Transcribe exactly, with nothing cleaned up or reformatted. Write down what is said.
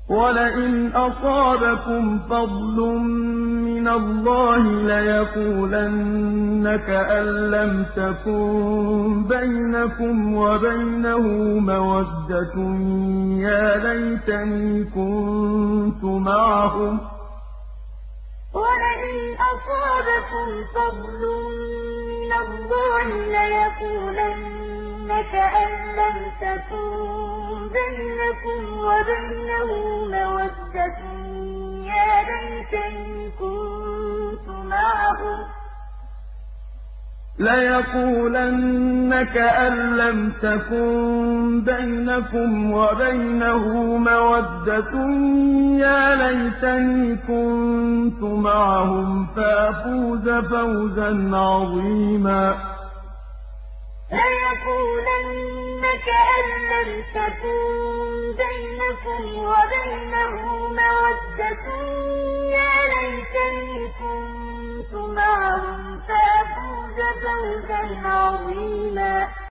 وَلَئِنْ أَصَابَكُمْ فَضْلٌ مِّنَ اللَّهِ لَيَقُولَنَّ كَأَن لَّمْ تَكُن بَيْنَكُمْ وَبَيْنَهُ مَوَدَّةٌ يَا لَيْتَنِي كُنتُ مَعَهُمْ ۚ وَلَئِنْ أَصَابَكُمْ فَضْلٌ مِّنَ اللَّهِ لَيَقُولَنَّ كَأَن لَّمْ تَكُن بَيْنَكُمْ وَبَيْنَهُ مَوَدَّةٌ يَا لَيْتَنِي كُنتُ مَعَهُمْ ۚ لَيَقُولَنَّ كَأَن لَّمْ تَكُن بَيْنَكُمْ وَبَيْنَهُ مَوَدَّةٌ يَا لَيْتَنِي كُنتُ مَعَهُمْ فَأَفُوزَ فَوْزًا عَظِيمًا لَيَقُولَنَّ كَأَن لَّمْ تَكُن بَيْنَكُمْ وَبَيْنَهُ مَوَدَّةٌ يَا لَيْتَنِي كُنتُ مَعَهُمْ فَأَفُوزَ فَوْزًا عَظِيمًا